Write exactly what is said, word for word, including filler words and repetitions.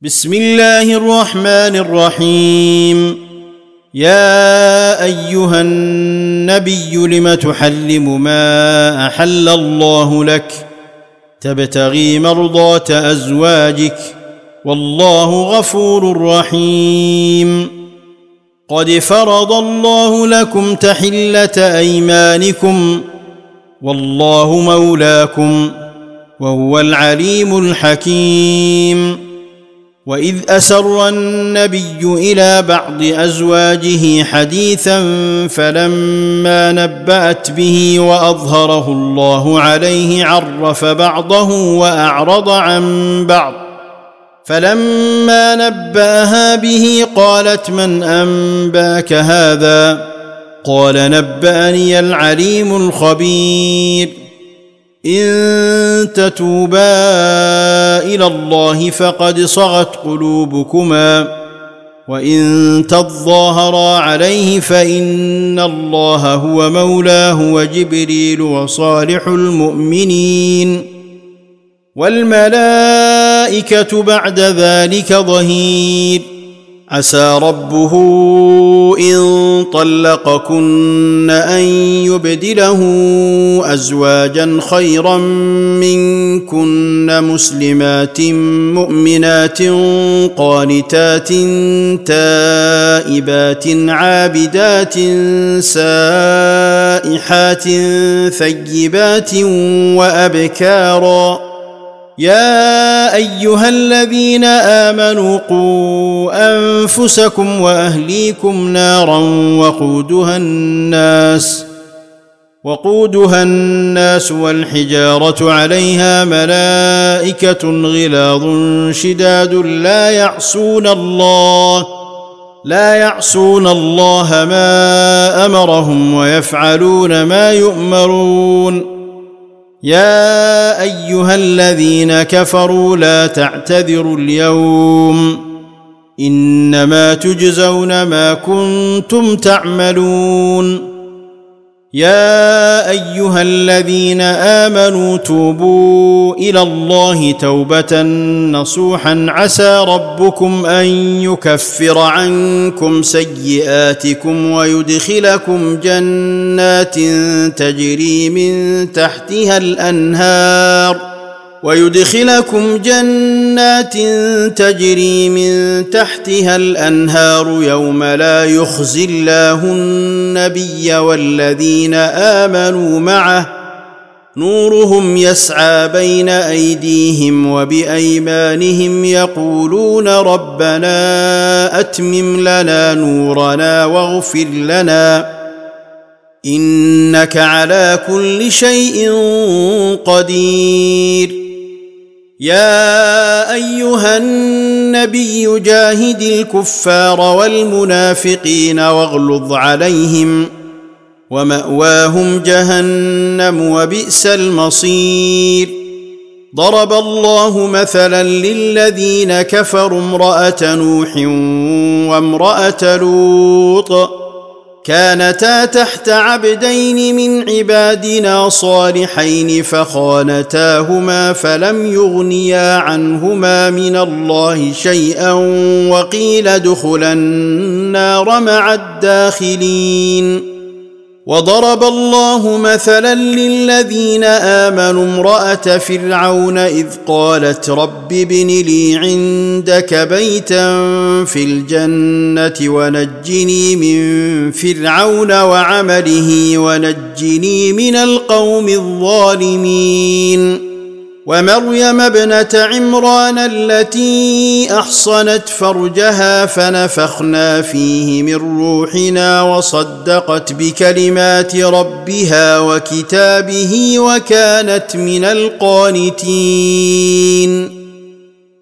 بسم الله الرحمن الرحيم. يا أيها النبي لم تحرم ما أحل الله لك تبتغي مرضات أزواجك والله غفور رحيم. قد فرض الله لكم تحلة أيمانكم والله مولاكم وهو العليم الحكيم. وإذ أسر النبي إلى بعض أزواجه حديثا فلما نبأت به وأظهره الله عليه عرف بعضه وأعرض عن بعض، فلما نبأها به قالت من أنباك هذا؟ قال نبأني العليم الخبير. إن تتوبا إلى الله فقد صغت قلوبكما وإن تظاهرا عليه فإن الله هو مولاه وجبريل وصالح المؤمنين والملائكة بعد ذلك ظهير. عسى ربه إن طلقكن أن يبدله أزواجا خيرا منكن مسلمات مؤمنات قانتات تائبات عابدات سائحات ثيبات وأبكارا. يا أيها الذين آمنوا قوا أنفسكم وأهليكم نارا وقودها الناس وقودها الناس والحجارة عليها ملائكة غلاظ شداد لا يعصون الله لا يعصون الله ما أمرهم ويفعلون ما يؤمرون. يا أيها الذين كفروا لا تعتذروا اليوم إنما تجزون ما كنتم تعملون. يا أيها الذين آمنوا توبوا إلى الله توبة نصوحا عسى ربكم أن يكفر عنكم سيئاتكم ويدخلكم جنات تجري من تحتها الأنهار ويدخلكم جنات تجري من تحتها الأنهار يوم لا يخزي الله النبي والذين آمنوا معه نورهم يسعى بين أيديهم وبأيمانهم يقولون ربنا أتمم لنا نورنا واغفر لنا إنك على كل شيء قدير. يا أيها النبي جاهد الكفار والمنافقين واغلظ عليهم ومأواهم جهنم وبئس المصير. ضرب الله مثلا للذين كفروا امرأة نوح وامرأة لوط كانتا تحت عبدين من عبادنا صالحين فخانتاهما فلم يغنيا عنهما من الله شيئا وقيل ادخلا النار مع الداخلين. وضرب الله مثلا للذين آمنوا امرأة فرعون إذ قالت رب ابن لي عندك بيتا في الجنة ونجني من فرعون وعمله ونجني من القوم الظالمين. ومريم ابنة عمران التي أحصنت فرجها فنفخنا فيه من روحنا وصدقت بكلمات ربها وكتابه وكانت من القانتين.